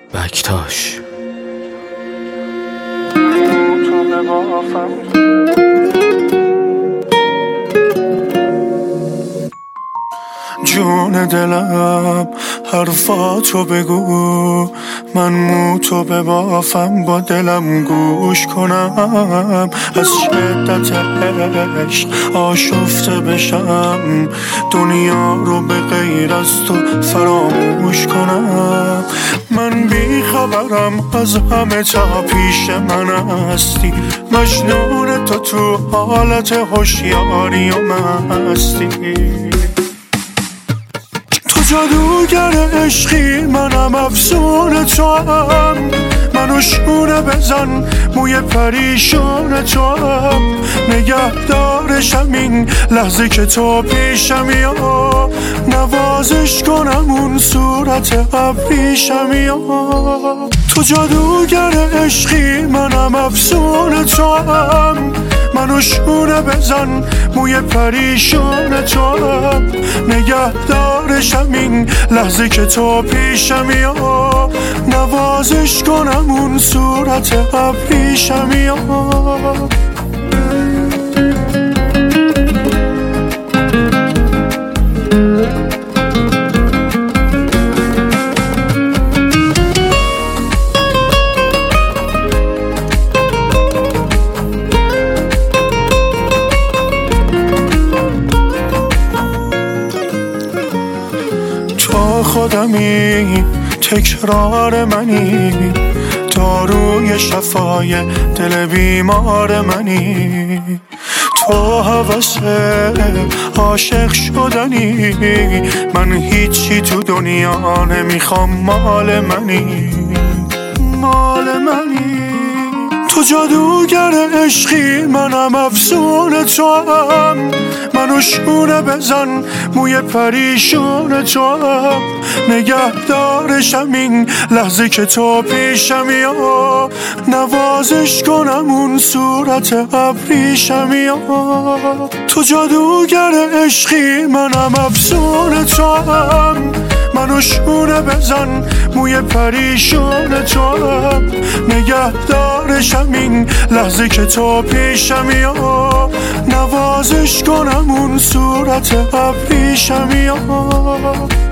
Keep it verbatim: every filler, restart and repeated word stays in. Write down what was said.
بکتاش جون دلم حرفاتو بگو، من موتو ببافم با دلم گوش کنم، از شدت عشق آشفته بشم، دنیا رو به غیر از تو فراموش کنم. من بی خبرم از همه تا پیش من هستی، مجنون تو تو حالت هوشیاری و مستی. جادوگر عشقی منم افسون تو هم، منو شونه بزن موی پریشون تو هم، نگهدارشم این لحظه که تو پیشم، یا نوازش کنم اون صورت ابریشم. یا تو جادوگر عشقی منم افسون تو هم، منو شونه بزن موی پریشون تو هم، نگهدارشم این لحظه که تو پیشم، یا نوازش کنم اون صورت ابریشم. یا خودمی تکرار منی، داروی شفای دل بیمار منی، تو هوس عاشق شدنی، من هیچی تو دنیا نمیخوام، مال منی مال منی. تو جادوگر عشقی منم افسون تو هم، منو شونه بزن موی پریشون تو هم، نگهدارشم این لحظه که تو پیشم، یا نوازش کنم اون صورت ابریشم. یا تو جادوگر عشقی منم افسون تو هم، منو شونه بزن موی پریشون تو هم، نگهدارشم این لحظه که تو پیشم، یا نوازش کنم اون صورت ابریشم. یا